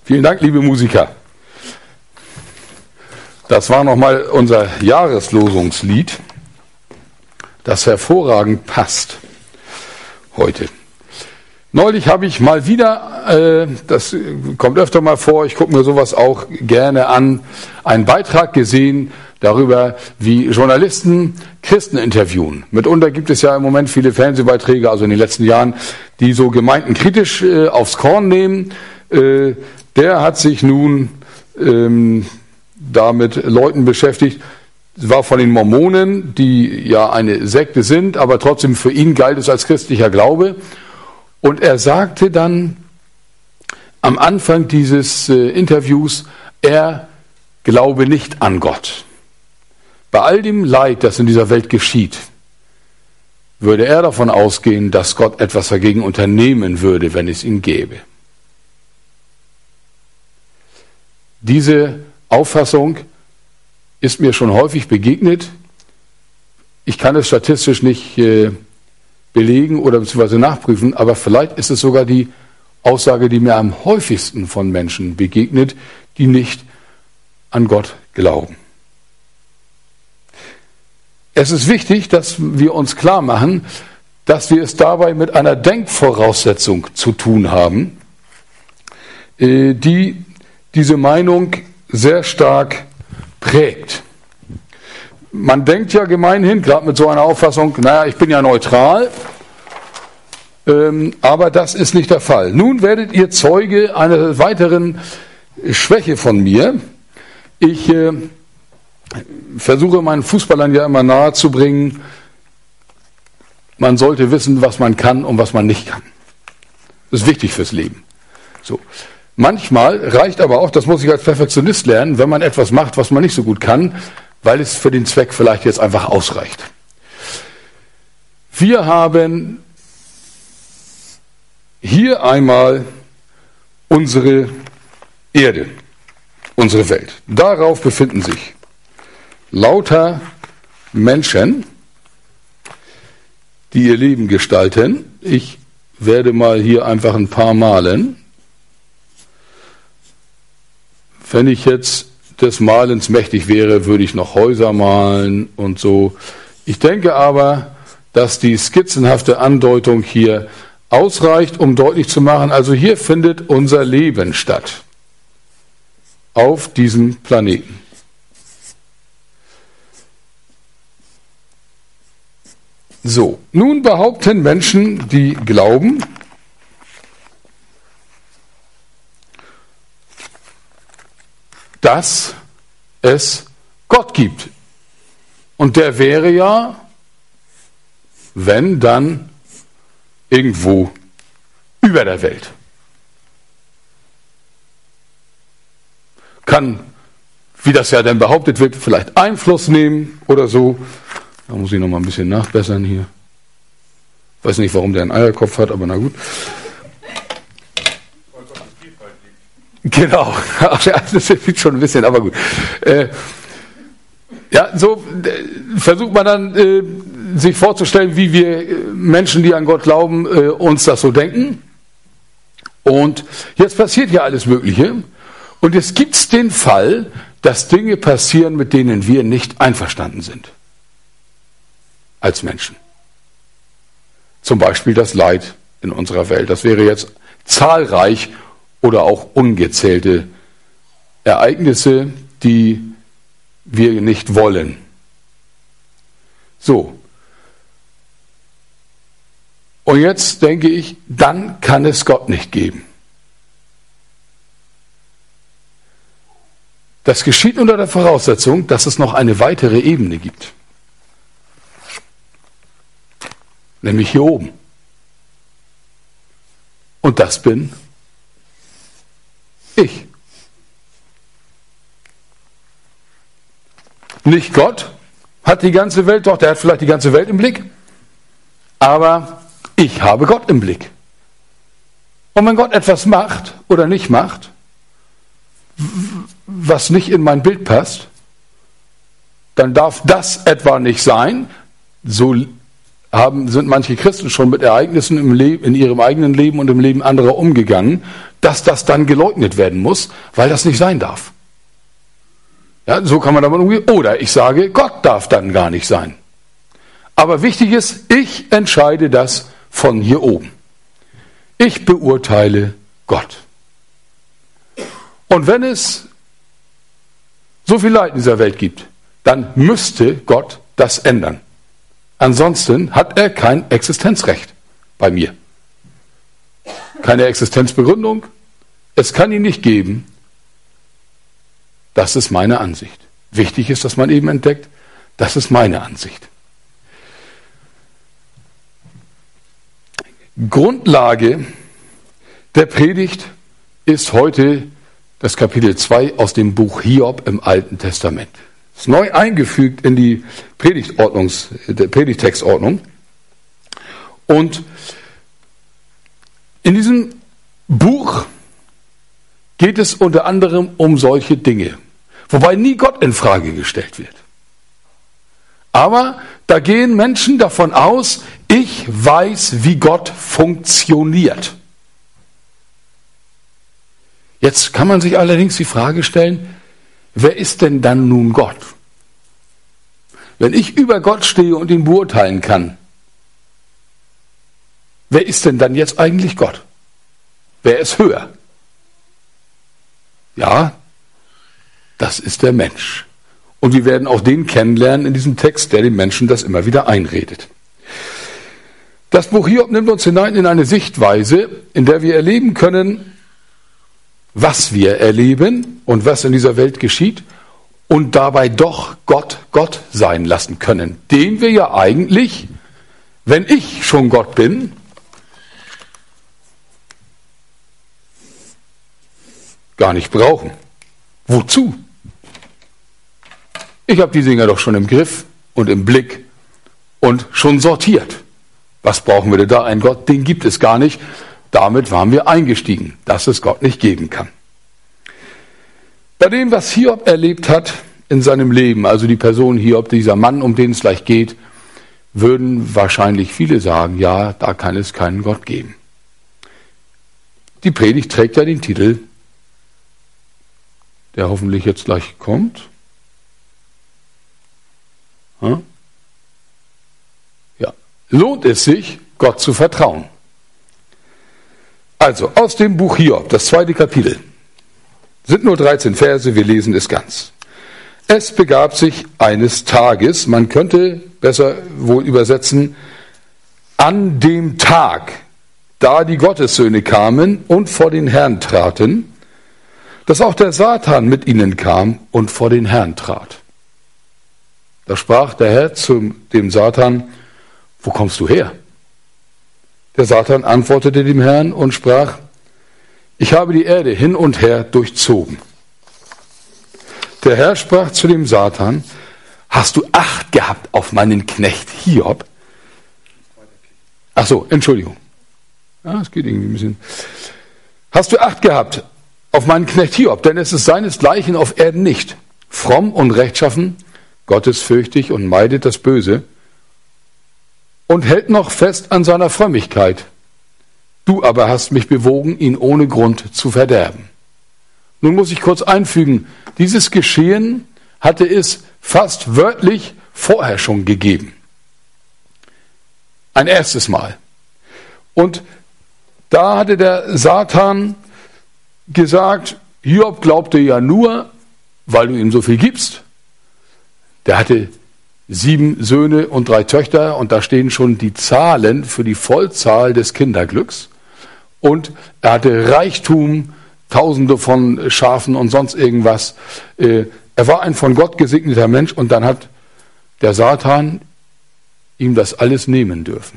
Vielen Dank, liebe Musiker. Das war nochmal unser Jahreslosungslied, das hervorragend passt heute. Neulich habe ich mal wieder, das kommt öfter mal vor, ich gucke mir sowas auch gerne an, einen Beitrag gesehen darüber, wie Journalisten Christen interviewen. Mitunter gibt es ja im Moment viele Fernsehbeiträge, also in den letzten Jahren, die so Gemeinden kritisch aufs Korn nehmen. Der hat sich nun da mit Leuten beschäftigt, es war von den Mormonen, die ja eine Sekte sind, aber trotzdem für ihn galt es als christlicher Glaube. Und er sagte dann am Anfang dieses Interviews, er glaube nicht an Gott. Bei all dem Leid, das in dieser Welt geschieht, würde er davon ausgehen, dass Gott etwas dagegen unternehmen würde, wenn es ihn gäbe. Diese Auffassung ist mir schon häufig begegnet. Ich kann es statistisch nicht belegen oder beziehungsweise nachprüfen, aber vielleicht ist es sogar die Aussage, die mir am häufigsten von Menschen begegnet, die nicht an Gott glauben. Es ist wichtig, dass wir uns klar machen, dass wir es dabei mit einer Denkvoraussetzung zu tun haben, die diese Meinung sehr stark prägt. Man denkt ja gemeinhin, gerade mit so einer Auffassung, naja, ich bin ja neutral, aber das ist nicht der Fall. Nun werdet ihr Zeuge einer weiteren Schwäche von mir. Ich versuche meinen Fußballern ja immer nahezubringen, man sollte wissen, was man kann und was man nicht kann. Das ist wichtig fürs Leben. So. Manchmal reicht aber auch, das muss ich als Perfektionist lernen, wenn man etwas macht, was man nicht so gut kann, weil es für den Zweck vielleicht jetzt einfach ausreicht. Wir haben hier einmal unsere Erde, unsere Welt. Darauf befinden sich lauter Menschen, die ihr Leben gestalten. Ich werde mal hier einfach ein paar malen. Wenn ich jetzt des Malens mächtig wäre, würde ich noch Häuser malen und so. Ich denke aber, dass die skizzenhafte Andeutung hier ausreicht, um deutlich zu machen, also hier findet unser Leben statt. Auf diesem Planeten. So, nun behaupten Menschen, die glauben, dass es Gott gibt. Und der wäre ja, wenn dann, irgendwo über der Welt. Kann, wie das ja dann behauptet wird, vielleicht Einfluss nehmen oder so. Da muss ich noch mal ein bisschen nachbessern hier. Weiß nicht, warum der einen Eierkopf hat, aber na gut. Genau, das sieht schon ein bisschen, aber gut. Ja, so versucht man dann sich vorzustellen, wie wir Menschen, die an Gott glauben, uns das so denken. Und jetzt passiert hier alles Mögliche. Und es gibt den Fall, dass Dinge passieren, mit denen wir nicht einverstanden sind. Als Menschen. Zum Beispiel das Leid in unserer Welt. Das wäre jetzt zahlreich oder auch ungezählte Ereignisse, die wir nicht wollen. So. Und jetzt denke ich, dann kann es Gott nicht geben. Das geschieht unter der Voraussetzung, dass es noch eine weitere Ebene gibt. Nämlich hier oben. Und das bin ich. Nicht Gott hat die ganze Welt, doch, der hat vielleicht die ganze Welt im Blick, aber ich habe Gott im Blick. Und wenn Gott etwas macht oder nicht macht, was nicht in mein Bild passt, dann darf das etwa nicht sein, so sind manche Christen schon mit Ereignissen in ihrem eigenen Leben und im Leben anderer umgegangen, dass das dann geleugnet werden muss, weil das nicht sein darf. Ja, so kann man damit umgehen. Oder ich sage, Gott darf dann gar nicht sein. Aber wichtig ist, ich entscheide das von hier oben. Ich beurteile Gott. Und wenn es so viel Leid in dieser Welt gibt, dann müsste Gott das ändern. Ansonsten hat er kein Existenzrecht bei mir. Keine Existenzbegründung. Es kann ihn nicht geben. Das ist meine Ansicht. Wichtig ist, dass man eben entdeckt, das ist meine Ansicht. Grundlage der Predigt ist heute das Kapitel 2 aus dem Buch Hiob im Alten Testament. Es ist neu eingefügt in die Predigtextordnung. Und in diesem Buch geht es unter anderem um solche Dinge, wobei nie Gott in Frage gestellt wird. Aber da gehen Menschen davon aus, ich weiß, wie Gott funktioniert. Jetzt kann man sich allerdings die Frage stellen, wer ist denn dann nun Gott? Wenn ich über Gott stehe und ihn beurteilen kann, wer ist denn dann jetzt eigentlich Gott? Wer ist höher? Ja, das ist der Mensch. Und wir werden auch den kennenlernen in diesem Text, der dem Menschen das immer wieder einredet. Das Buch Hiob nimmt uns hinein in eine Sichtweise, in der wir erleben können, was wir erleben und was in dieser Welt geschieht und dabei doch Gott Gott sein lassen können, den wir ja eigentlich, wenn ich schon Gott bin, gar nicht brauchen. Wozu? Ich habe die Dinger doch schon im Griff und im Blick und schon sortiert. Was brauchen wir denn da? Einen Gott, den gibt es gar nicht. Damit waren wir eingestiegen, dass es Gott nicht geben kann. Bei dem, was Hiob erlebt hat in seinem Leben, also die Person Hiob, dieser Mann, um den es gleich geht, würden wahrscheinlich viele sagen, ja, da kann es keinen Gott geben. Die Predigt trägt ja den Titel, der hoffentlich jetzt gleich kommt. Ja. Lohnt es sich, Gott zu vertrauen? Also, aus dem Buch Hiob, das 2. Kapitel, sind nur 13 Verse, wir lesen es ganz. Es begab sich eines Tages, man könnte besser wohl übersetzen, an dem Tag, da die Gottessöhne kamen und vor den Herrn traten, dass auch der Satan mit ihnen kam und vor den Herrn trat. Da sprach der Herr zu dem Satan, wo kommst du her? Der Satan antwortete dem Herrn und sprach, ich habe die Erde hin und her durchzogen. Der Herr sprach zu dem Satan, hast du Acht gehabt auf meinen Knecht Hiob? Ach so, Entschuldigung. Ja, es geht irgendwie ein bisschen. Hast du Acht gehabt auf meinen Knecht Hiob? Denn es ist seinesgleichen auf Erden nicht. Fromm und rechtschaffen, gottesfürchtig und meidet das Böse und hält noch fest an seiner Frömmigkeit. Du aber hast mich bewogen, ihn ohne Grund zu verderben. Nun muss ich kurz einfügen, dieses Geschehen hatte es fast wörtlich vorher schon gegeben. Ein erstes Mal. Und da hatte der Satan gesagt, Hiob glaubte ja nur, weil du ihm so viel gibst. Der hatte 7 Söhne und 3 Töchter und da stehen schon die Zahlen für die Vollzahl des Kinderglücks. Und er hatte Reichtum, Tausende von Schafen und sonst irgendwas. Er war ein von Gott gesegneter Mensch und dann hat der Satan ihm das alles nehmen dürfen.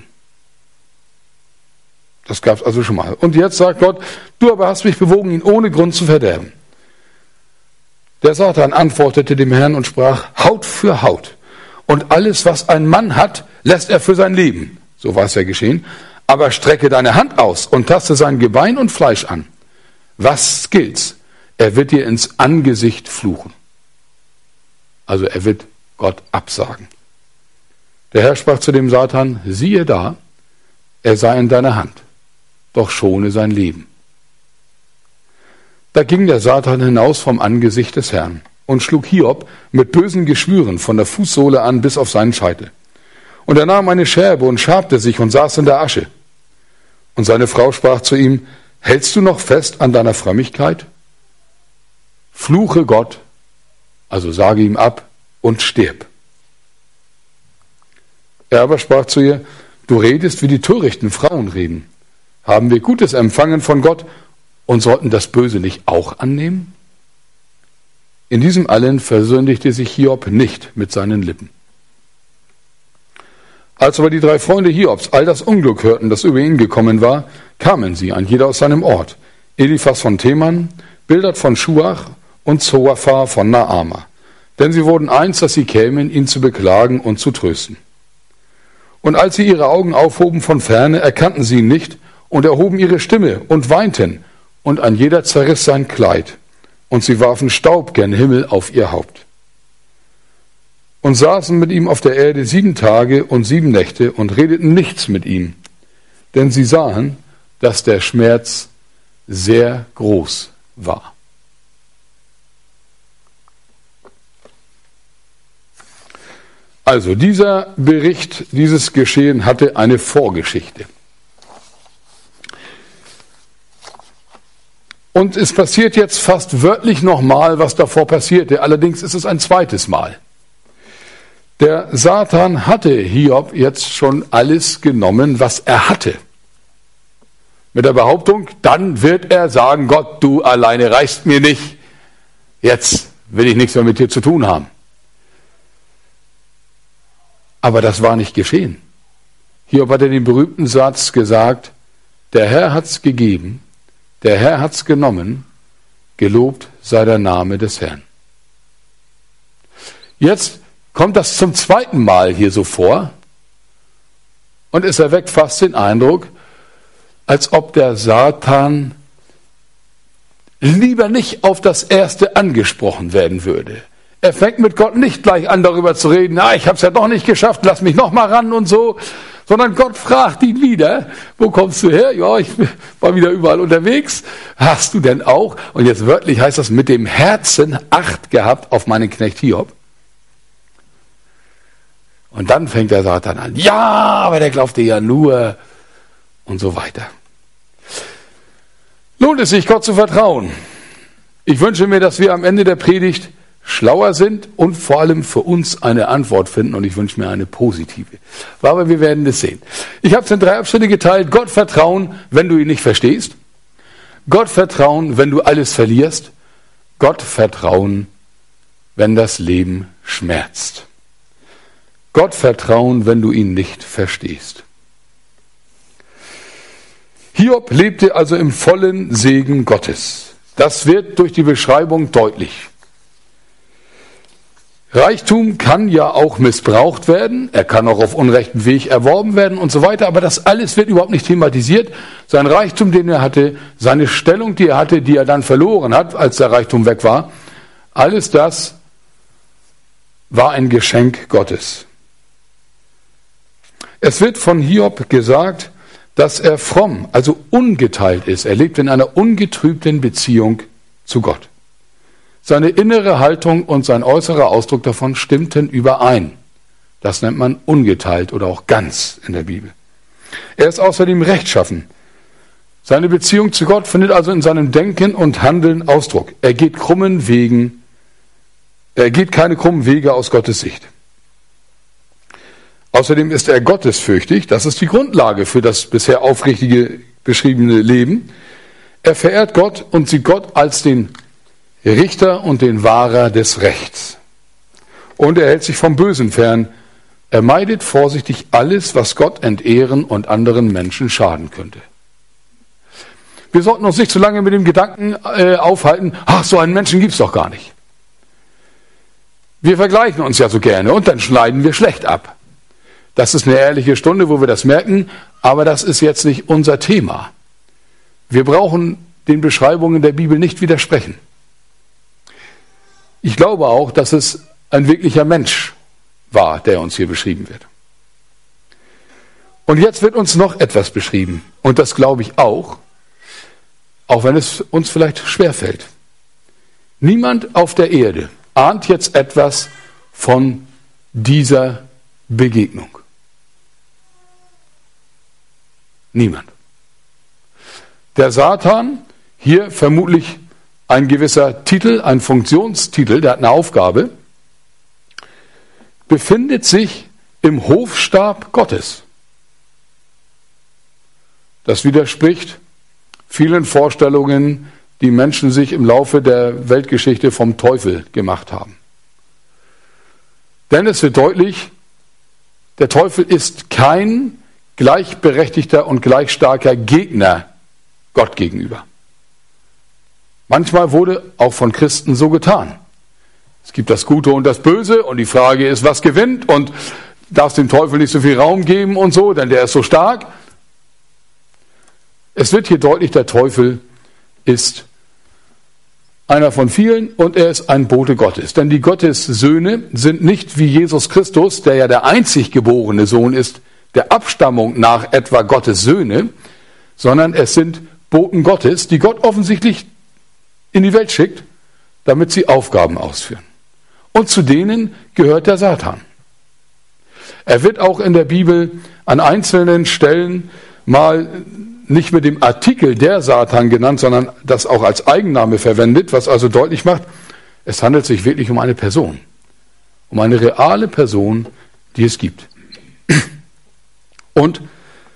Das gab es also schon mal. Und jetzt sagt Gott, du aber hast mich bewogen, ihn ohne Grund zu verderben. Der Satan antwortete dem Herrn und sprach, Haut für Haut. Und alles, was ein Mann hat, lässt er für sein Leben. So war es ja geschehen. Aber strecke deine Hand aus und taste sein Gebein und Fleisch an. Was gilt's? Er wird dir ins Angesicht fluchen. Also er wird Gott absagen. Der Herr sprach zu dem Satan, siehe da, er sei in deiner Hand, doch schone sein Leben. Da ging der Satan hinaus vom Angesicht des Herrn und schlug Hiob mit bösen Geschwüren von der Fußsohle an bis auf seinen Scheitel. Und er nahm eine Scherbe und schabte sich und saß in der Asche. Und seine Frau sprach zu ihm, hältst du noch fest an deiner Frömmigkeit? Fluche Gott, also sage ihm ab und stirb. Er aber sprach zu ihr, du redest, wie die törichten Frauen reden. Haben wir Gutes empfangen von Gott und sollten das Böse nicht auch annehmen? In diesem allen versündigte sich Hiob nicht mit seinen Lippen. Als aber die 3 Freunde Hiobs all das Unglück hörten, das über ihn gekommen war, kamen sie, ein jeder aus seinem Ort. Eliphas von Teman, Bildad von Schuach und Zoaphar von Naama. Denn sie wurden eins, dass sie kämen, ihn zu beklagen und zu trösten. Und als sie ihre Augen aufhoben von ferne, erkannten sie ihn nicht und erhoben ihre Stimme und weinten, und ein jeder zerriss sein Kleid, und sie warfen Staub gen Himmel auf ihr Haupt. Und saßen mit ihm auf der Erde 7 Tage und 7 Nächte und redeten nichts mit ihm, denn sie sahen, dass der Schmerz sehr groß war. Also dieser Bericht, dieses Geschehen hatte eine Vorgeschichte. Und es passiert jetzt fast wörtlich nochmal, was davor passierte. Allerdings ist es ein zweites Mal. Der Satan hatte Hiob jetzt schon alles genommen, was er hatte. Mit der Behauptung, dann wird er sagen, Gott, du alleine reichst mir nicht. Jetzt will ich nichts mehr mit dir zu tun haben. Aber das war nicht geschehen. Hiob hatte den berühmten Satz gesagt, der Herr hat's gegeben, der Herr hat's genommen, gelobt sei der Name des Herrn. Jetzt kommt das zum zweiten Mal hier so vor und es erweckt fast den Eindruck, als ob der Satan lieber nicht auf das Erste angesprochen werden würde. Er fängt mit Gott nicht gleich an, darüber zu reden, ich habe es ja doch nicht geschafft, lass mich noch mal ran und so, sondern Gott fragt ihn wieder, wo kommst du her? Ja, ich war wieder überall unterwegs. Hast du denn auch, und jetzt wörtlich heißt das, mit dem Herzen Acht gehabt auf meinen Knecht Hiob? Und dann fängt der Satan an, ja, aber der glaubte ja nur und so weiter. Lohnt es sich, Gott zu vertrauen? Ich wünsche mir, dass wir am Ende der Predigt schlauer sind und vor allem für uns eine Antwort finden, und ich wünsche mir eine positive. Aber wir werden das sehen. Ich habe es in 3 Abschnitte geteilt. Gott vertrauen, wenn du ihn nicht verstehst. Gott vertrauen, wenn du alles verlierst. Gott vertrauen, wenn das Leben schmerzt. Gott vertrauen, wenn du ihn nicht verstehst. Hiob lebte also im vollen Segen Gottes. Das wird durch die Beschreibung deutlich. Reichtum kann ja auch missbraucht werden, er kann auch auf unrechtem Weg erworben werden und so weiter, aber das alles wird überhaupt nicht thematisiert. Sein Reichtum, den er hatte, seine Stellung, die er hatte, die er dann verloren hat, als der Reichtum weg war, alles das war ein Geschenk Gottes. Es wird von Hiob gesagt, dass er fromm, also ungeteilt ist. Er lebt in einer ungetrübten Beziehung zu Gott. Seine innere Haltung und sein äußerer Ausdruck davon stimmten überein. Das nennt man ungeteilt oder auch ganz in der Bibel. Er ist außerdem rechtschaffen. Seine Beziehung zu Gott findet also in seinem Denken und Handeln Ausdruck. Er geht keine krummen Wege aus Gottes Sicht. Außerdem ist er gottesfürchtig. Das ist die Grundlage für das bisher aufrichtige beschriebene Leben. Er verehrt Gott und sieht Gott als den Richter und den Wahrer des Rechts. Und er hält sich vom Bösen fern. Er meidet vorsichtig alles, was Gott entehren und anderen Menschen schaden könnte. Wir sollten uns nicht zu lange mit dem Gedanken aufhalten, so einen Menschen gibt's doch gar nicht. Wir vergleichen uns ja so gerne und dann schneiden wir schlecht ab. Das ist eine ehrliche Stunde, wo wir das merken, aber das ist jetzt nicht unser Thema. Wir brauchen den Beschreibungen der Bibel nicht widersprechen. Ich glaube auch, dass es ein wirklicher Mensch war, der uns hier beschrieben wird. Und jetzt wird uns noch etwas beschrieben. Und das glaube ich auch wenn es uns vielleicht schwerfällt. Niemand auf der Erde ahnt jetzt etwas von dieser Begegnung. Niemand. Der Satan, hier vermutlich ein gewisser Titel, ein Funktionstitel, der hat eine Aufgabe, befindet sich im Hofstab Gottes. Das widerspricht vielen Vorstellungen, die Menschen sich im Laufe der Weltgeschichte vom Teufel gemacht haben. Denn es wird deutlich, der Teufel ist kein gleichberechtigter und gleich starker Gegner Gott gegenüber. Manchmal wurde auch von Christen so getan. Es gibt das Gute und das Böse und die Frage ist, was gewinnt, und darfst dem Teufel nicht so viel Raum geben und so, denn der ist so stark. Es wird hier deutlich, der Teufel ist einer von vielen und er ist ein Bote Gottes. Denn die Gottessöhne sind nicht wie Jesus Christus, der ja der einzig geborene Sohn ist, der Abstammung nach etwa Gottes Söhne, sondern es sind Boten Gottes, die Gott offensichtlich in die Welt schickt, damit sie Aufgaben ausführen. Und zu denen gehört der Satan. Er wird auch in der Bibel an einzelnen Stellen mal nicht mit dem Artikel der Satan genannt, sondern das auch als Eigenname verwendet, was also deutlich macht, es handelt sich wirklich um eine Person, um eine reale Person, die es gibt. Und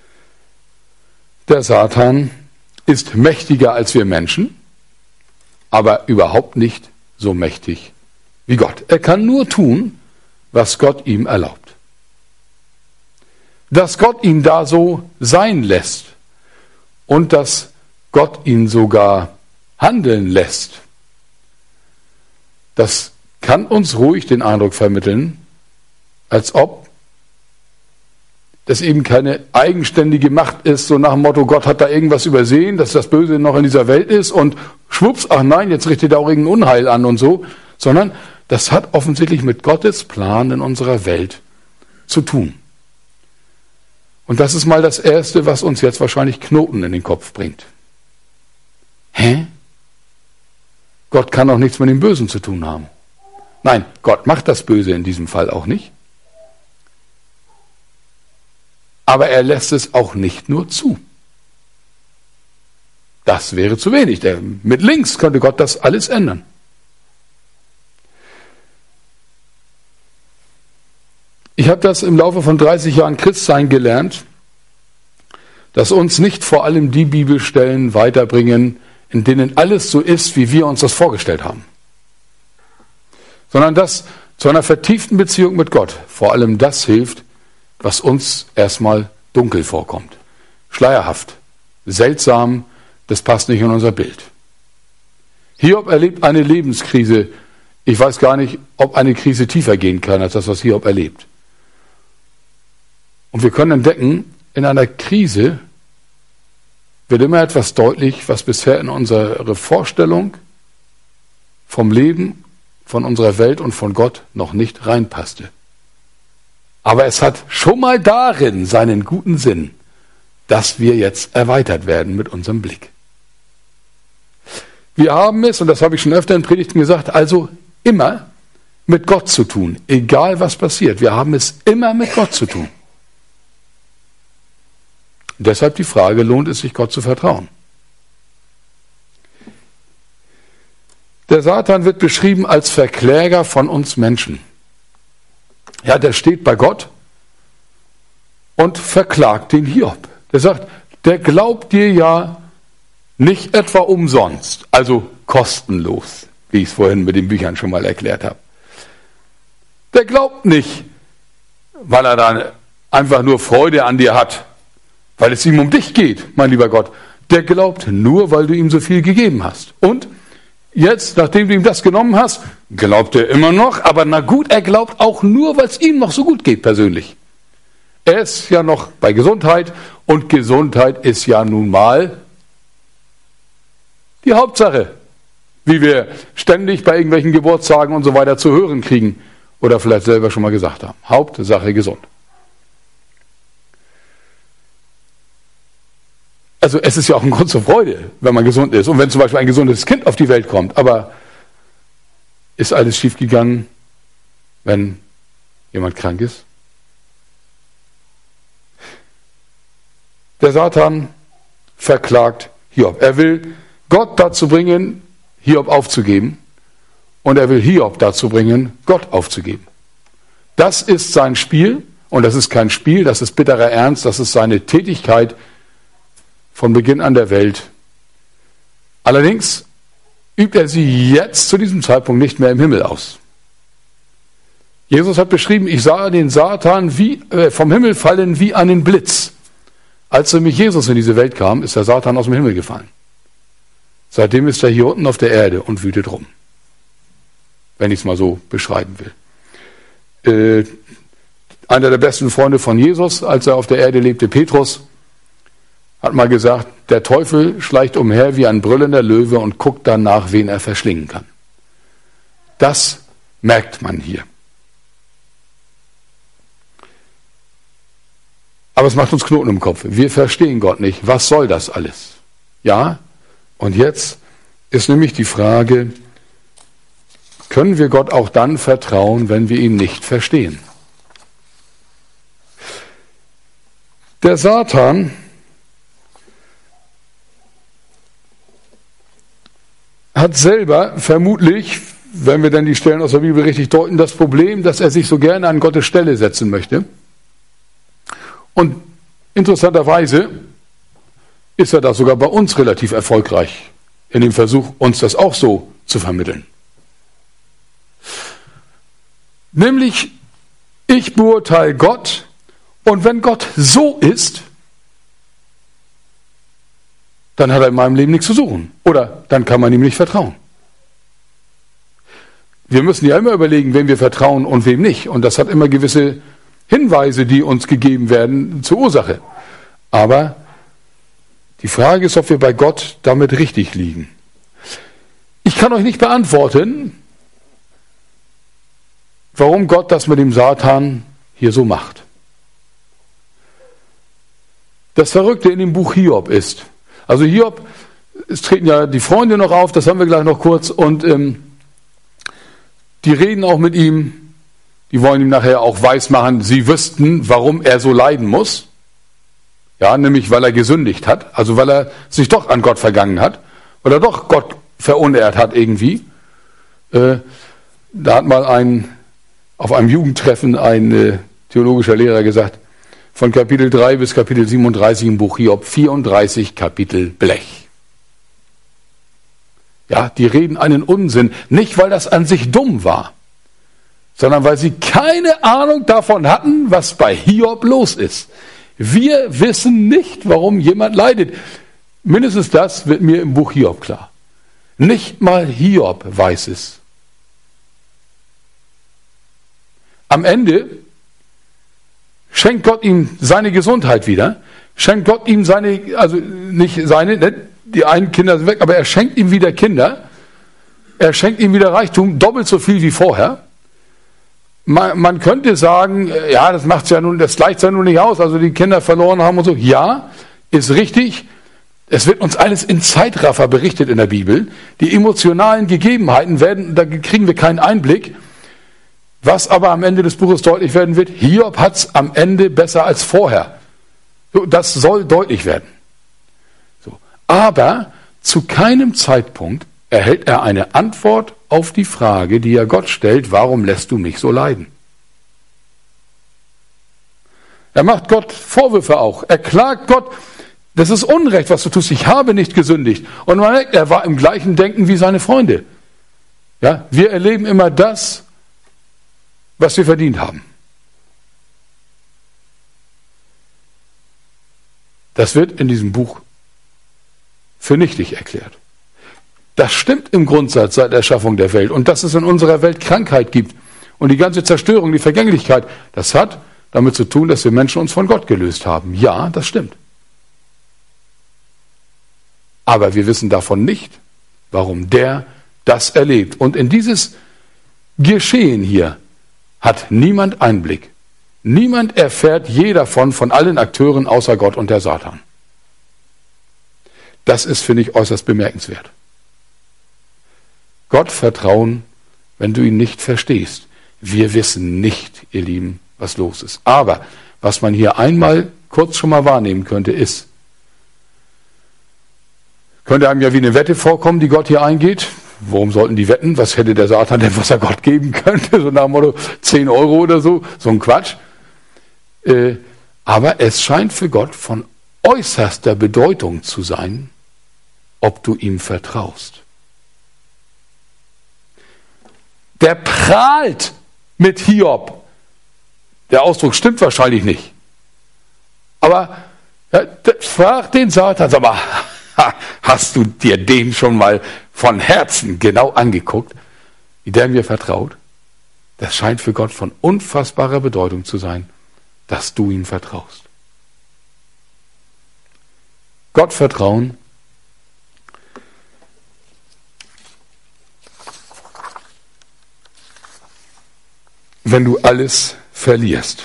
der Satan ist mächtiger als wir Menschen, aber überhaupt nicht so mächtig wie Gott. Er kann nur tun, was Gott ihm erlaubt. Dass Gott ihn da so sein lässt und dass Gott ihn sogar handeln lässt, das kann uns ruhig den Eindruck vermitteln, als ob das eben keine eigenständige Macht ist, so nach dem Motto, Gott hat da irgendwas übersehen, dass das Böse noch in dieser Welt ist und schwupps, ach nein, jetzt richtet er auch irgendein Unheil an und so, sondern das hat offensichtlich mit Gottes Plan in unserer Welt zu tun. Und das ist mal das Erste, was uns jetzt wahrscheinlich Knoten in den Kopf bringt. Hä? Gott kann doch nichts mit dem Bösen zu tun haben. Nein, Gott macht das Böse in diesem Fall auch nicht. Aber er lässt es auch nicht nur zu. Das wäre zu wenig. Mit links könnte Gott das alles ändern. Ich habe das im Laufe von 30 Jahren Christsein gelernt, dass uns nicht vor allem die Bibelstellen weiterbringen, in denen alles so ist, wie wir uns das vorgestellt haben, sondern dass zu einer vertieften Beziehung mit Gott vor allem das hilft, was uns erstmal dunkel vorkommt, schleierhaft, seltsam, das passt nicht in unser Bild. Hiob erlebt eine Lebenskrise. Ich weiß gar nicht, ob eine Krise tiefer gehen kann, als das, was Hiob erlebt. Und wir können entdecken, in einer Krise wird immer etwas deutlich, was bisher in unsere Vorstellung vom Leben, von unserer Welt und von Gott noch nicht reinpasste. Aber es hat schon mal darin seinen guten Sinn, dass wir jetzt erweitert werden mit unserem Blick. Wir haben es, und das habe ich schon öfter in Predigten gesagt, also immer mit Gott zu tun, egal was passiert. Wir haben es immer mit Gott zu tun. Und deshalb die Frage, lohnt es sich, Gott zu vertrauen? Der Satan wird beschrieben als Verkläger von uns Menschen. Ja, der steht bei Gott und verklagt den Hiob. Der sagt, der glaubt dir ja nicht etwa umsonst, also kostenlos, wie ich es vorhin mit den Büchern schon mal erklärt habe. Der glaubt nicht, weil er dann einfach nur Freude an dir hat, weil es ihm um dich geht, mein lieber Gott. Der glaubt nur, weil du ihm so viel gegeben hast. Und jetzt, nachdem du ihm das genommen hast, glaubt er immer noch, aber na gut, er glaubt auch nur, weil es ihm noch so gut geht persönlich. Er ist ja noch bei Gesundheit und Gesundheit ist ja nun mal die Hauptsache, wie wir ständig bei irgendwelchen Geburtstagen und so weiter zu hören kriegen oder vielleicht selber schon mal gesagt haben. Hauptsache gesund. Also es ist ja auch ein Grund zur Freude, wenn man gesund ist und wenn zum Beispiel ein gesundes Kind auf die Welt kommt. Aber ist alles schiefgegangen, wenn jemand krank ist? Der Satan verklagt Hiob. Er will Gott dazu bringen, Hiob aufzugeben. Und er will Hiob dazu bringen, Gott aufzugeben. Das ist sein Spiel. Und das ist kein Spiel, das ist bitterer Ernst. Das ist seine Tätigkeit von Beginn an der Welt. Allerdings übt er sie jetzt zu diesem Zeitpunkt nicht mehr im Himmel aus. Jesus hat beschrieben, ich sah den Satan vom Himmel fallen wie einen Blitz. Als nämlich Jesus in diese Welt kam, ist der Satan aus dem Himmel gefallen. Seitdem ist er hier unten auf der Erde und wütet rum. Wenn ich es mal so beschreiben will. Einer der besten Freunde von Jesus, als er auf der Erde lebte, Petrus, hat mal gesagt, der Teufel schleicht umher wie ein brüllender Löwe und guckt danach, wen er verschlingen kann. Das merkt man hier. Aber es macht uns Knoten im Kopf. Wir verstehen Gott nicht. Was soll das alles? Ja, und jetzt ist nämlich die Frage, können wir Gott auch dann vertrauen, wenn wir ihn nicht verstehen? Der Satan hat selber vermutlich, wenn wir dann die Stellen aus der Bibel richtig deuten, das Problem, dass er sich so gerne an Gottes Stelle setzen möchte. Und interessanterweise ist er da sogar bei uns relativ erfolgreich in dem Versuch, uns das auch so zu vermitteln. Nämlich, ich beurteile Gott und wenn Gott so ist, dann hat er in meinem Leben nichts zu suchen. Oder dann kann man ihm nicht vertrauen. Wir müssen ja immer überlegen, wem wir vertrauen und wem nicht. Und das hat immer gewisse Hinweise, die uns gegeben werden, zur Ursache. Aber die Frage ist, ob wir bei Gott damit richtig liegen. Ich kann euch nicht beantworten, warum Gott das mit dem Satan hier so macht. Das Verrückte in dem Buch Hiob ist, also Hiob, es treten ja die Freunde noch auf, das haben wir gleich noch kurz, und die reden auch mit ihm, die wollen ihm nachher auch weismachen, sie wüssten, warum er so leiden muss. Ja, nämlich weil er gesündigt hat, also weil er sich doch an Gott vergangen hat, weil er doch Gott verunehrt hat irgendwie. Da hat mal auf einem Jugendtreffen ein theologischer Lehrer gesagt, von Kapitel 3 bis Kapitel 37 im Buch Hiob, 34 Kapitel Blech. Ja, die reden einen Unsinn, nicht weil das an sich dumm war, sondern weil sie keine Ahnung davon hatten, was bei Hiob los ist. Wir wissen nicht, warum jemand leidet. Mindestens das wird mir im Buch Hiob klar. Nicht mal Hiob weiß es. Am Ende schenkt Gott ihm seine Gesundheit wieder, schenkt Gott ihm die einen Kinder sind weg, aber er schenkt ihm wieder Kinder, er schenkt ihm wieder Reichtum, doppelt so viel wie vorher. Man könnte sagen, ja, das gleicht ja nun nicht aus, also die Kinder verloren haben und so. Ja, ist richtig. Es wird uns alles in Zeitraffer berichtet in der Bibel. Die emotionalen Gegebenheiten da kriegen wir keinen Einblick. Was aber am Ende des Buches deutlich werden wird, Hiob hat es am Ende besser als vorher. Das soll deutlich werden. So. Aber zu keinem Zeitpunkt erhält er eine Antwort auf die Frage, die er Gott stellt, warum lässt du mich so leiden? Er macht Gott Vorwürfe auch. Er klagt Gott, das ist Unrecht, was du tust, ich habe nicht gesündigt. Und man merkt, er war im gleichen Denken wie seine Freunde. Ja, wir erleben immer das, was wir verdient haben. Das wird in diesem Buch für nichtig erklärt. Das stimmt im Grundsatz seit der Erschaffung der Welt. Und dass es in unserer Welt Krankheit gibt und die ganze Zerstörung, die Vergänglichkeit, das hat damit zu tun, dass wir Menschen uns von Gott gelöst haben. Ja, das stimmt. Aber wir wissen davon nicht, warum der das erlebt. Und in dieses Geschehen hier hat niemand Einblick. Niemand erfährt je davon von allen Akteuren außer Gott und der Satan. Das ist, finde ich, äußerst bemerkenswert. Gott vertrauen, wenn du ihn nicht verstehst. Wir wissen nicht, ihr Lieben, was los ist. Aber was man hier einmal kurz schon mal wahrnehmen könnte, ist, könnte einem ja wie eine Wette vorkommen, die Gott hier eingeht. Worum sollten die wetten? Was hätte der Satan denn, was er Gott geben könnte? So nach dem Motto 10 Euro oder so. So ein Quatsch. Aber es scheint für Gott von äußerster Bedeutung zu sein, ob du ihm vertraust. Der prahlt mit Hiob. Der Ausdruck stimmt wahrscheinlich nicht. Aber fragt den Satan, sag mal, hast du dir den schon mal von Herzen genau angeguckt, wie der mir vertraut? Das scheint für Gott von unfassbarer Bedeutung zu sein, dass du ihm vertraust. Gott vertrauen wenn du alles verlierst.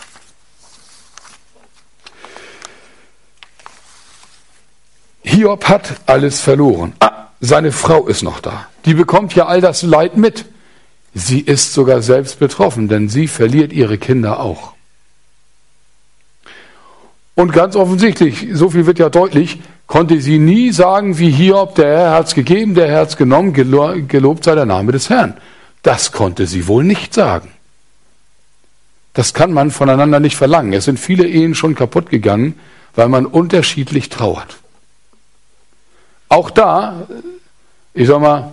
Hiob hat alles verloren. Seine Frau ist noch da. Die bekommt ja all das Leid mit. Sie ist sogar selbst betroffen, denn sie verliert ihre Kinder auch. Und ganz offensichtlich, so viel wird ja deutlich, konnte sie nie sagen wie Hiob, der Herr hat's gegeben, der Herr hat's genommen, gelobt sei der Name des Herrn. Das konnte sie wohl nicht sagen. Das kann man voneinander nicht verlangen. Es sind viele Ehen schon kaputt gegangen, weil man unterschiedlich trauert. Auch da, ich sag mal,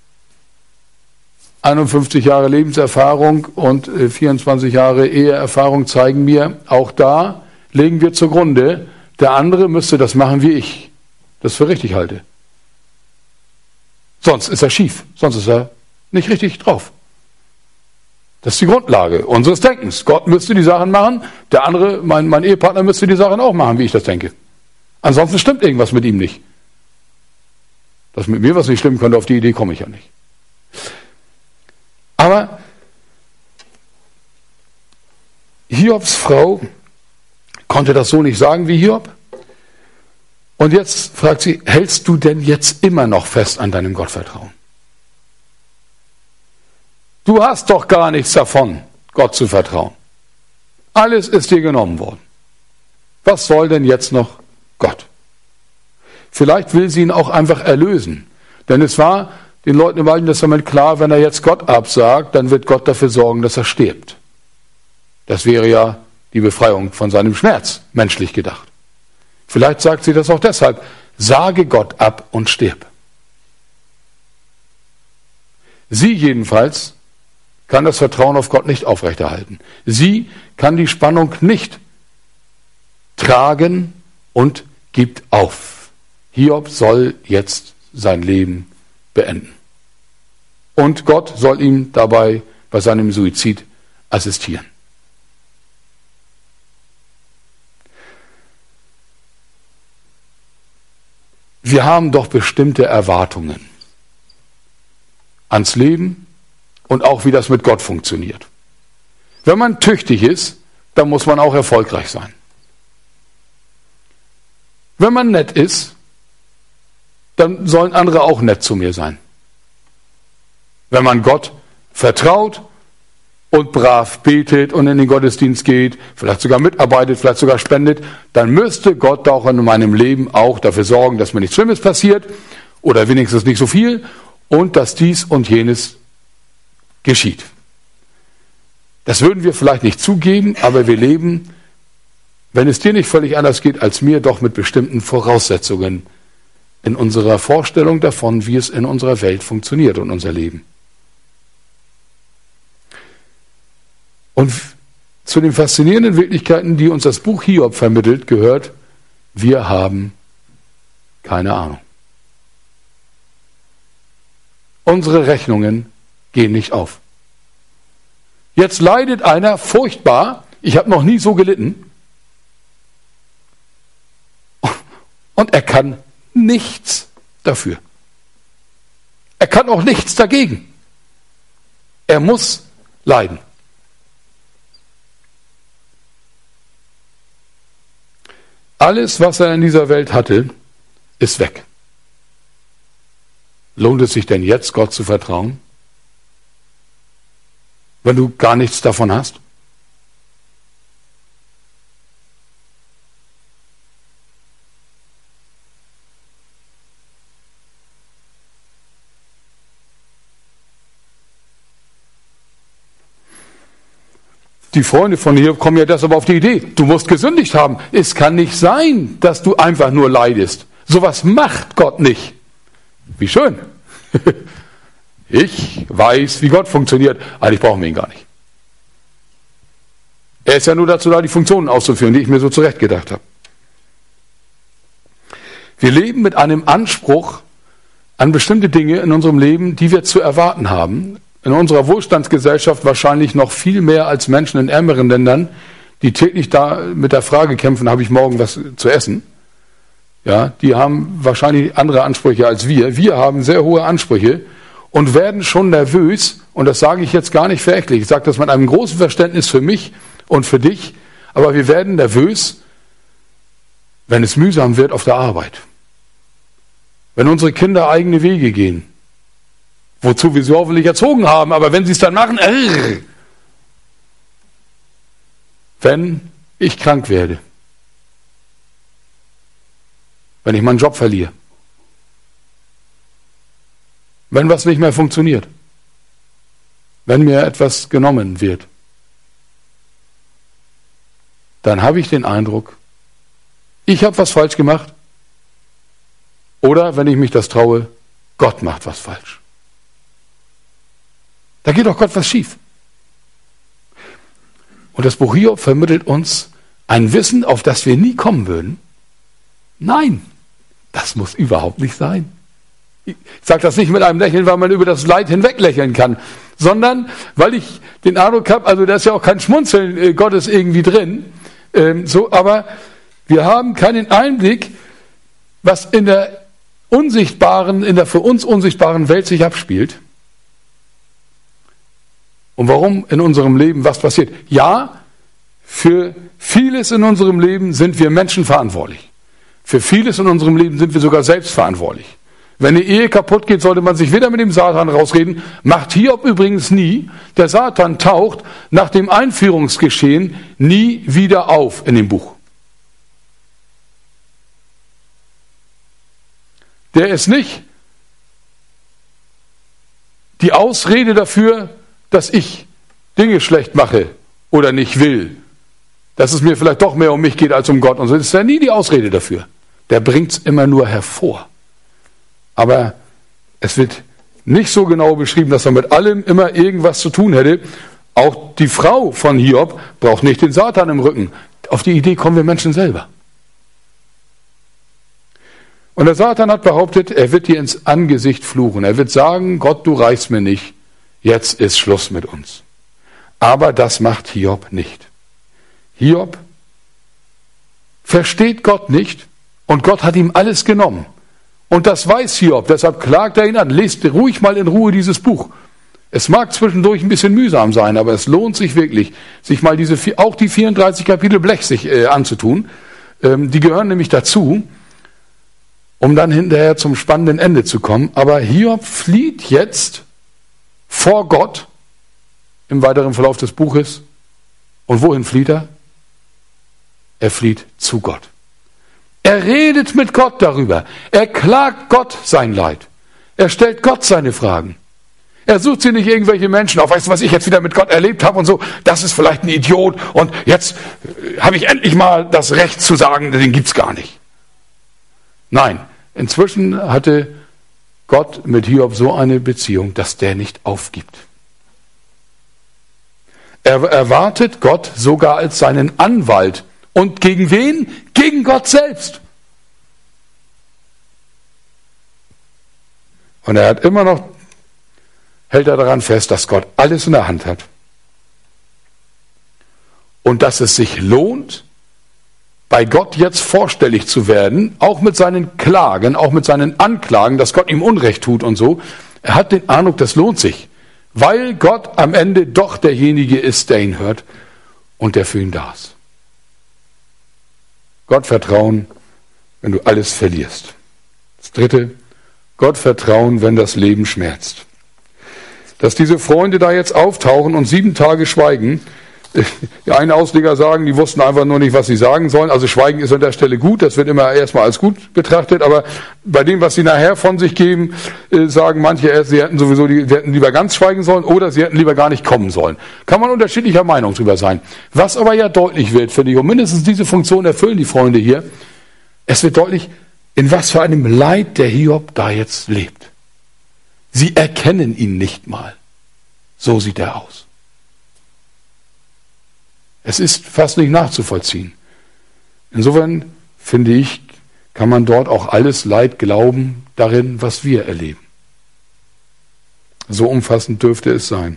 51 Jahre Lebenserfahrung und 24 Jahre Eheerfahrung zeigen mir, auch da legen wir zugrunde, der andere müsste das machen wie ich, das für richtig halte. Sonst ist er schief, sonst ist er nicht richtig drauf. Das ist die Grundlage unseres Denkens. Gott müsste die Sachen machen, der andere, mein Ehepartner müsste die Sachen auch machen, wie ich das denke. Ansonsten stimmt irgendwas mit ihm nicht. Dass mit mir was nicht stimmen könnte, auf die Idee komme ich ja nicht. Aber Hiobs Frau konnte das so nicht sagen wie Hiob. Und jetzt fragt sie, hältst du denn jetzt immer noch fest an deinem Gottvertrauen? Du hast doch gar nichts davon, Gott zu vertrauen. Alles ist dir genommen worden. Was soll denn jetzt noch Gott? Vielleicht will sie ihn auch einfach erlösen. Denn es war den Leuten im Alten Testament klar, wenn er jetzt Gott absagt, dann wird Gott dafür sorgen, dass er stirbt. Das wäre ja die Befreiung von seinem Schmerz, menschlich gedacht. Vielleicht sagt sie das auch deshalb, sage Gott ab und stirb. Sie jedenfalls kann das Vertrauen auf Gott nicht aufrechterhalten. Sie kann die Spannung nicht tragen und gibt auf. Hiob soll jetzt sein Leben beenden. Und Gott soll ihm dabei bei seinem Suizid assistieren. Wir haben doch bestimmte Erwartungen ans Leben und auch wie das mit Gott funktioniert. Wenn man tüchtig ist, dann muss man auch erfolgreich sein. Wenn man nett ist, dann sollen andere auch nett zu mir sein. Wenn man Gott vertraut und brav betet und in den Gottesdienst geht, vielleicht sogar mitarbeitet, vielleicht sogar spendet, dann müsste Gott auch in meinem Leben auch dafür sorgen, dass mir nichts Schlimmes passiert oder wenigstens nicht so viel und dass dies und jenes geschieht. Das würden wir vielleicht nicht zugeben, aber wir leben, wenn es dir nicht völlig anders geht als mir, doch mit bestimmten Voraussetzungen in unserer Vorstellung davon, wie es in unserer Welt funktioniert und unser Leben. Und zu den faszinierenden Wirklichkeiten, die uns das Buch Hiob vermittelt, gehört, wir haben keine Ahnung. Unsere Rechnungen gehen nicht auf. Jetzt leidet einer furchtbar, ich habe noch nie so gelitten, und er kann nichts dafür. Er kann auch nichts dagegen. Er muss leiden. Alles, was er in dieser Welt hatte, ist weg. Lohnt es sich denn jetzt, Gott zu vertrauen, wenn du gar nichts davon hast? Die Freunde von Hiob kommen ja deshalb auf die Idee, du musst gesündigt haben. Es kann nicht sein, dass du einfach nur leidest. Sowas macht Gott nicht. Wie schön. Ich weiß, wie Gott funktioniert, aber ich brauche ihn gar nicht. Er ist ja nur dazu da, die Funktionen auszuführen, die ich mir so zurechtgedacht habe. Wir leben mit einem Anspruch an bestimmte Dinge in unserem Leben, die wir zu erwarten haben. In unserer Wohlstandsgesellschaft wahrscheinlich noch viel mehr als Menschen in ärmeren Ländern, die täglich da mit der Frage kämpfen, habe ich morgen was zu essen? Ja, die haben wahrscheinlich andere Ansprüche als wir. Wir haben sehr hohe Ansprüche und werden schon nervös, und das sage ich jetzt gar nicht verächtlich, ich sage das mit einem großen Verständnis für mich und für dich, aber wir werden nervös, wenn es mühsam wird auf der Arbeit. Wenn unsere Kinder eigene Wege gehen. Wozu wir sie hoffentlich erzogen haben, aber wenn sie es dann machen, wenn ich krank werde, wenn ich meinen Job verliere, wenn was nicht mehr funktioniert, wenn mir etwas genommen wird, dann habe ich den Eindruck, ich habe was falsch gemacht, oder wenn ich mich das traue, Gott macht was falsch. Da geht doch Gott was schief. Und das Buch Hiob vermittelt uns ein Wissen, auf das wir nie kommen würden. Nein, das muss überhaupt nicht sein. Ich sage das nicht mit einem Lächeln, weil man über das Leid hinweg lächeln kann, sondern weil ich den Eindruck habe, also da ist ja auch kein Schmunzeln Gottes irgendwie drin, aber wir haben keinen Einblick, was in der unsichtbaren, in der für uns unsichtbaren Welt sich abspielt. Und warum in unserem Leben was passiert? Ja, für vieles in unserem Leben sind wir Menschen verantwortlich. Für vieles in unserem Leben sind wir sogar selbst verantwortlich. Wenn eine Ehe kaputt geht, sollte man sich wieder mit dem Satan rausreden. Macht Hiob übrigens nie. Der Satan taucht nach dem Einführungsgeschehen nie wieder auf in dem Buch. Der ist nicht die Ausrede dafür, dass ich Dinge schlecht mache oder nicht will, dass es mir vielleicht doch mehr um mich geht als um Gott und so. Das ist ja nie die Ausrede dafür. Der bringt es immer nur hervor. Aber es wird nicht so genau beschrieben, dass er mit allem immer irgendwas zu tun hätte. Auch die Frau von Hiob braucht nicht den Satan im Rücken. Auf die Idee kommen wir Menschen selber. Und der Satan hat behauptet, er wird dir ins Angesicht fluchen. Er wird sagen, Gott, du reichst mir nicht. Jetzt ist Schluss mit uns. Aber das macht Hiob nicht. Hiob versteht Gott nicht und Gott hat ihm alles genommen. Und das weiß Hiob, deshalb klagt er ihn an. Lest ruhig mal in Ruhe dieses Buch. Es mag zwischendurch ein bisschen mühsam sein, aber es lohnt sich wirklich, sich mal auch die 34 Kapitel Blech sich anzutun. Die gehören nämlich dazu, um dann hinterher zum spannenden Ende zu kommen. Aber Hiob flieht jetzt vor Gott im weiteren Verlauf des Buches. Und wohin flieht er? Er flieht zu Gott. Er redet mit Gott darüber. Er klagt Gott sein Leid. Er stellt Gott seine Fragen. Er sucht sich nicht irgendwelche Menschen auf. Weißt du, was ich jetzt wieder mit Gott erlebt habe und so? Das ist vielleicht ein Idiot und jetzt habe ich endlich mal das Recht zu sagen, den gibt's gar nicht. Nein, inzwischen hatte Gott mit Hiob so eine Beziehung, dass der nicht aufgibt. Er erwartet Gott sogar als seinen Anwalt. Und gegen wen? Gegen Gott selbst. Und er hat immer noch, hält er daran fest, dass Gott alles in der Hand hat. Und dass es sich lohnt, bei Gott jetzt vorstellig zu werden, auch mit seinen Klagen, auch mit seinen Anklagen, dass Gott ihm Unrecht tut und so. Er hat den Eindruck, das lohnt sich, weil Gott am Ende doch derjenige ist, der ihn hört und der für ihn da ist. Gott vertrauen, wenn du alles verlierst. Das dritte, Gott vertrauen, wenn das Leben schmerzt. Dass diese Freunde da jetzt auftauchen und 7 Tage schweigen, die einen Ausleger sagen, die wussten einfach nur nicht, was sie sagen sollen. Also Schweigen ist an der Stelle gut, das wird immer erstmal als gut betrachtet, aber bei dem, was sie nachher von sich geben, sagen manche erst, sie hätten lieber ganz schweigen sollen oder sie hätten lieber gar nicht kommen sollen. Kann man unterschiedlicher Meinung drüber sein. Was aber ja deutlich wird, finde ich, und mindestens diese Funktion erfüllen die Freunde hier, es wird deutlich, in was für einem Leid der Hiob da jetzt lebt. Sie erkennen ihn nicht mal. So sieht er aus. Es ist fast nicht nachzuvollziehen. Insofern, finde ich, kann man dort auch alles Leid glauben darin, was wir erleben. So umfassend dürfte es sein.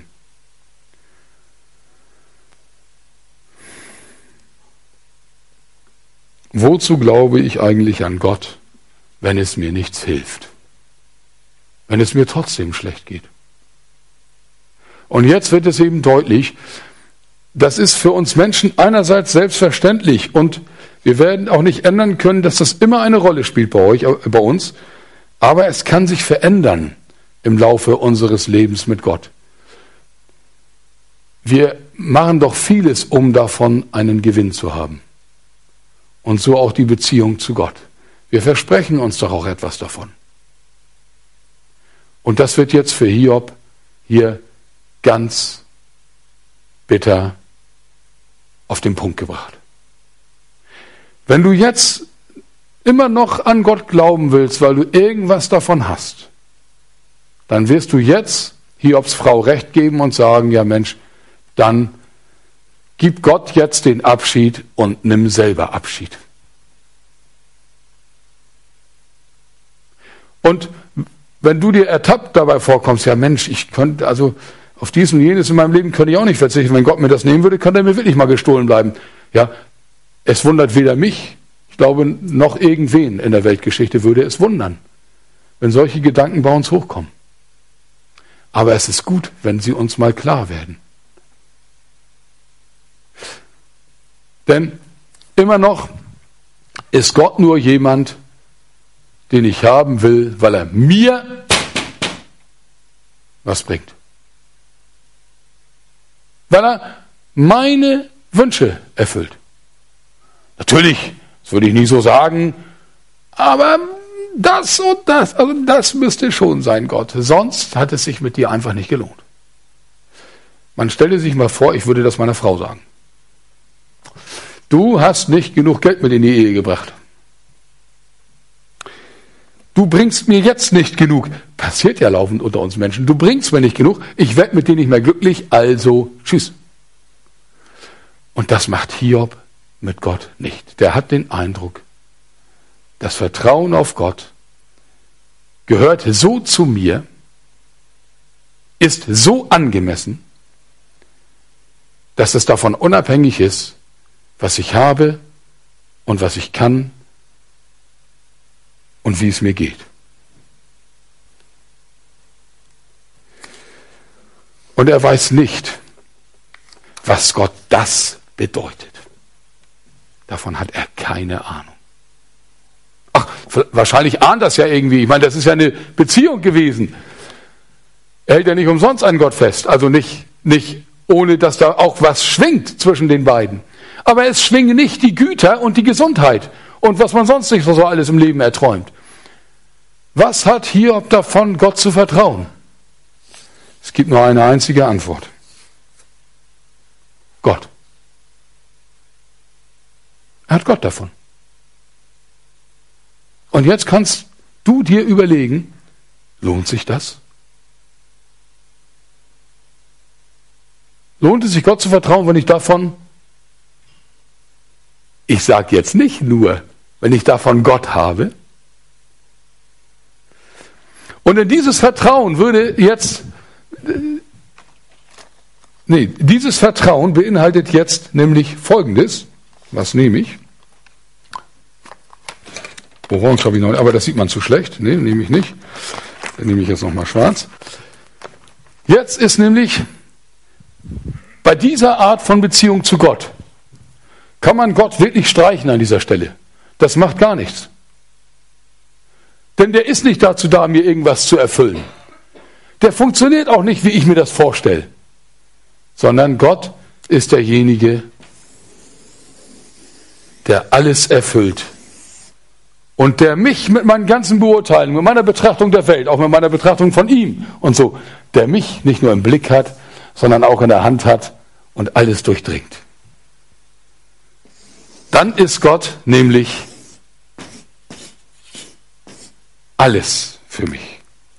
Wozu glaube ich eigentlich an Gott, wenn es mir nichts hilft? Wenn es mir trotzdem schlecht geht? Und jetzt wird es eben deutlich, das ist für uns Menschen einerseits selbstverständlich und wir werden auch nicht ändern können, dass das immer eine Rolle spielt bei uns, aber es kann sich verändern im Laufe unseres Lebens mit Gott. Wir machen doch vieles, um davon einen Gewinn zu haben. Und so auch die Beziehung zu Gott. Wir versprechen uns doch auch etwas davon. Und das wird jetzt für Hiob hier ganz bitter auf den Punkt gebracht. Wenn du jetzt immer noch an Gott glauben willst, weil du irgendwas davon hast, dann wirst du jetzt Hiobs Frau recht geben und sagen, ja Mensch, dann gib Gott jetzt den Abschied und nimm selber Abschied. Und wenn du dir ertappt dabei vorkommst, ja Mensch, ich könnte also auf dies und jenes in meinem Leben könnte ich auch nicht verzichten. Wenn Gott mir das nehmen würde, könnte er mir wirklich mal gestohlen bleiben. Ja, es wundert weder mich, ich glaube, noch irgendwen in der Weltgeschichte würde es wundern, wenn solche Gedanken bei uns hochkommen. Aber es ist gut, wenn sie uns mal klar werden. Denn immer noch ist Gott nur jemand, den ich haben will, weil er mir was bringt. Weil er meine Wünsche erfüllt. Natürlich, das würde ich nie so sagen, aber das und das, also das müsste schon sein, Gott. Sonst hat es sich mit dir einfach nicht gelohnt. Man stelle sich mal vor, ich würde das meiner Frau sagen. Du hast nicht genug Geld mit in die Ehe gebracht. Du bringst mir jetzt nicht genug. Passiert ja laufend unter uns Menschen. Du bringst mir nicht genug. Ich werde mit dir nicht mehr glücklich, also tschüss. Und das macht Hiob mit Gott nicht. Der hat den Eindruck, das Vertrauen auf Gott gehört so zu mir, ist so angemessen, dass es davon unabhängig ist, was ich habe und was ich kann und wie es mir geht. Und er weiß nicht, was Gott das bedeutet. Davon hat er keine Ahnung. Ach, wahrscheinlich ahnt das ja irgendwie. Ich meine, das ist ja eine Beziehung gewesen. Er hält ja nicht umsonst an Gott fest. Also nicht ohne, dass da auch was schwingt zwischen den beiden. Aber es schwingen nicht die Güter und die Gesundheit und was man sonst nicht so alles im Leben erträumt. Was hat Hiob davon, Gott zu vertrauen? Es gibt nur eine einzige Antwort. Gott. Er hat Gott davon. Und jetzt kannst du dir überlegen, lohnt sich das? Lohnt es sich, Gott zu vertrauen, wenn ich davon, ich sage jetzt nicht nur, wenn ich davon Gott habe? Und in dieses Vertrauen würde jetzt, dieses Vertrauen beinhaltet jetzt nämlich Folgendes. Was nehme ich? Orange habe ich noch, aber das sieht man zu schlecht. Nee, nehme ich nicht. Dann nehme ich jetzt nochmal schwarz. Jetzt ist nämlich bei dieser Art von Beziehung zu Gott, kann man Gott wirklich streichen an dieser Stelle. Das macht gar nichts. Denn der ist nicht dazu da, mir irgendwas zu erfüllen. Der funktioniert auch nicht, wie ich mir das vorstelle. Sondern Gott ist derjenige, der alles erfüllt. Und der mich mit meinen ganzen Beurteilungen, mit meiner Betrachtung der Welt, auch mit meiner Betrachtung von ihm und so, der mich nicht nur im Blick hat, sondern auch in der Hand hat und alles durchdringt. Dann ist Gott nämlich alles für mich.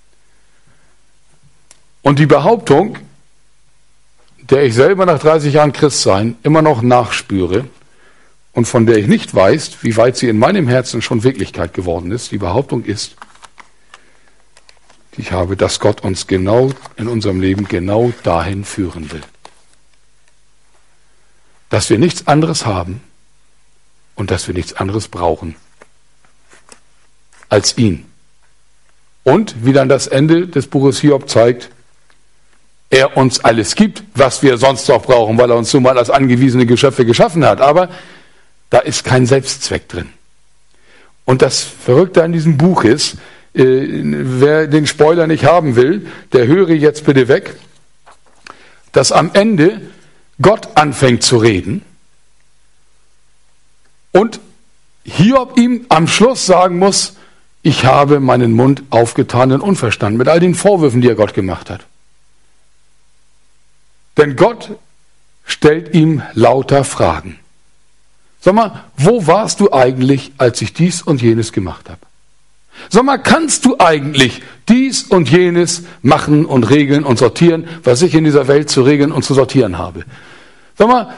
Und die Behauptung, der ich selber nach 30 Jahren Christsein immer noch nachspüre und von der ich nicht weiß, wie weit sie in meinem Herzen schon Wirklichkeit geworden ist, die Behauptung ist, die ich habe, dass Gott uns genau in unserem Leben genau dahin führen will. Dass wir nichts anderes haben und dass wir nichts anderes brauchen als ihn. Und wie dann das Ende des Buches Hiob zeigt, er uns alles gibt, was wir sonst noch brauchen, weil er uns nun mal als angewiesene Geschöpfe geschaffen hat. Aber da ist kein Selbstzweck drin. Und das Verrückte an diesem Buch ist, wer den Spoiler nicht haben will, der höre jetzt bitte weg, dass am Ende Gott anfängt zu reden und Hiob ihm am Schluss sagen muss, ich habe meinen Mund aufgetan und unverstanden mit all den Vorwürfen, die er Gott gemacht hat. Denn Gott stellt ihm lauter Fragen. Sag mal, wo warst du eigentlich, als ich dies und jenes gemacht habe? Sag mal, kannst du eigentlich dies und jenes machen und regeln und sortieren, was ich in dieser Welt zu regeln und zu sortieren habe? Sag mal,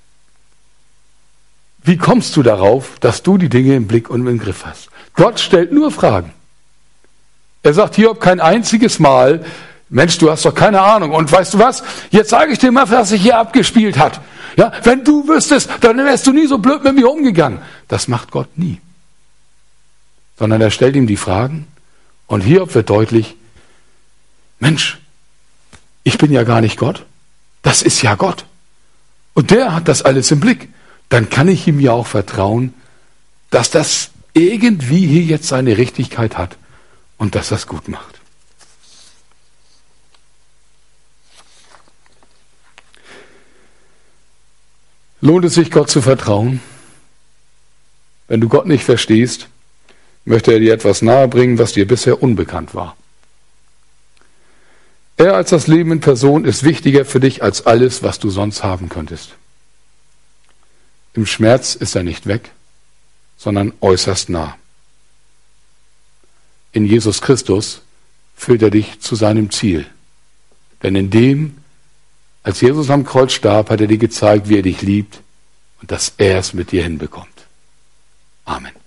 wie kommst du darauf, dass du die Dinge im Blick und im Griff hast? Gott stellt nur Fragen. Er sagt Hiob kein einziges Mal, Mensch, du hast doch keine Ahnung. Und weißt du was? Jetzt sage ich dir mal, was sich hier abgespielt hat. Ja, wenn du wüsstest, dann wärst du nie so blöd mit mir umgegangen. Das macht Gott nie. Sondern er stellt ihm die Fragen und Hiob wird deutlich, Mensch, ich bin ja gar nicht Gott. Das ist ja Gott. Und der hat das alles im Blick. Dann kann ich ihm ja auch vertrauen, dass das irgendwie hier jetzt seine Richtigkeit hat und dass das gut macht. Lohnt es sich, Gott zu vertrauen? Wenn du Gott nicht verstehst, möchte er dir etwas nahebringen, was dir bisher unbekannt war. Er als das Leben in Person ist wichtiger für dich als alles, was du sonst haben könntest. Im Schmerz ist er nicht weg, sondern äußerst nah. In Jesus Christus führt er dich zu seinem Ziel. Denn in dem, als Jesus am Kreuz starb, hat er dir gezeigt, wie er dich liebt und dass er es mit dir hinbekommt. Amen.